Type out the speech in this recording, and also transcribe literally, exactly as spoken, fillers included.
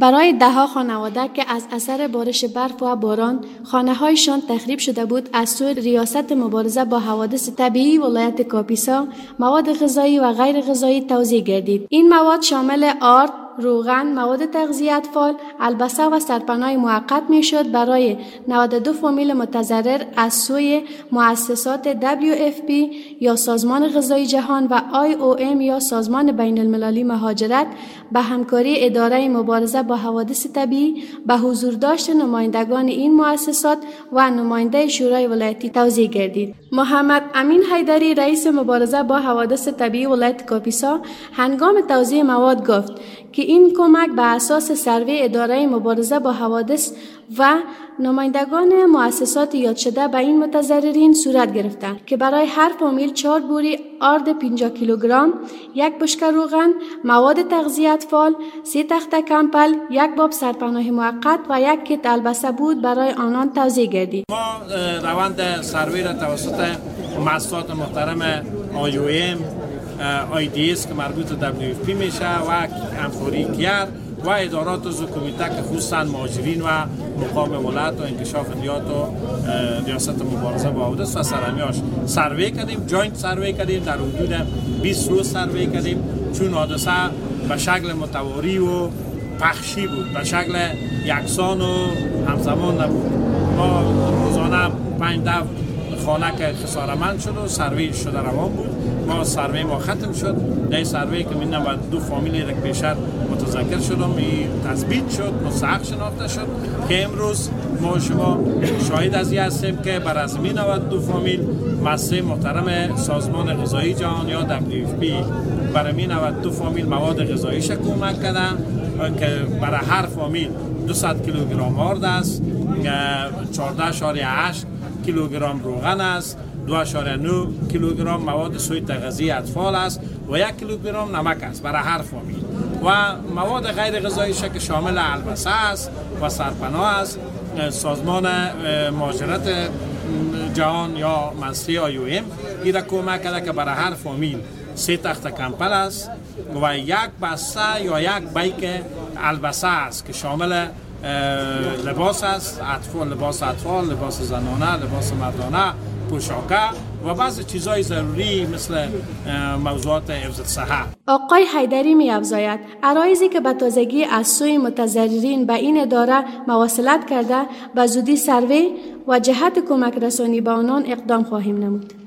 برای دهها خانواده که از اثر بارش برف و باران خانه‌هایشان تخریب شده بود، از سوی ریاست مبارزه با حوادث طبیعی ولایت کاپیسا مواد غذایی و غیر غذایی توزیع گردید. این مواد شامل آرد، روغن، مواد تغذیه اطفال، البسه و سرپناه موقت می شد برای نود و دو فامیل متضرر از سوی مؤسسات دبلیو اف پی یا سازمان غذایی جهان و آی او ام یا سازمان بین المللی مهاجرت به همکاری اداره مبارزه با حوادث طبیعی به حضور داشت نمایندگان این مؤسسات و نماینده شورای ولایتی توزیع گردید. محمد امین حیدری رئیس مبارزه با حوادث طبیعی ولایت کاپیسا هنگام توزیع مواد گفت که این کمک به اساس سروی اداره مبارزه با حوادث و نمایندگان مؤسسات یاد شده به این متضررین صورت گرفته که برای هر فامیل چهار بوری آرد پنجاه کیلوگرم، یک بشکه روغن، مواد تغذیه اطفال، سه تخته کمپل، یک باب سرپناه موقت و یک کیت البسه بود برای آنان توزیع گردید. ما روند سروی را توسط مؤسسات محترم آی او ام، آی دی اس که مربوط به دبلیو اف پی میشه و همکاری کیار و ادارات حکومتی که خصوصا مهاجرین و مقام ولایت و انکشاف ادیات و ریاست مبارزه با حوادث و سرهمیاش سروی کردیم، جوینت سروی کردیم، در حدود بیست روز سروی کردیم، چون حادثه به شکل متواری و پخشی بود، به شکل یکسان و همزمان نبود. ما روزانه پنج ده خانه که خسارمند شد و سروی شده روان بود. ما سروی ما ختم شد. در سروی که من و دو فامیلی را پیشتر متذکر شدم این تثبیت شد، مستحق شناخته شد که امروز ما شما شاهد از این هستیم که بر از این نود و دو فامیل مؤسسه محترم سازمان غذایی جهان یا دبلیو اف پی برای این نود و دو فامیل مواد غذاییش کمک کردن که برای هر فامیل دویست کیلوگرم آرد است، چهارده اشاریه هشت کیلوگرم روغن است، دو اشاریه نه کیلوگرم مواد سوی تغذیه اطفال است و یک کیلوگرم نمک است برای هر فامیل و مواد غیر غذاییش که شامل البسه است و سرپناه است. سازمان مهاجرت جهان یا مؤسسه آی او ام این را کمک کرده که برای هر فامیل سه تخته کمپل است و یک بسته یا یک بیک البسه است که شامل لباس است، اطفال، لباس اطفال، لباس زنانه، لباس مردانه، پوشاکه و بعضی چیزهای ضروری مثل موضوعات حفظ صحت. آقای حیدری می افزاید عرایضی که به تازگی از سوی متضررین به این اداره مواصلت کرده به زودی سروی و جهت کمک رسانی به آنان اقدام خواهیم نمود.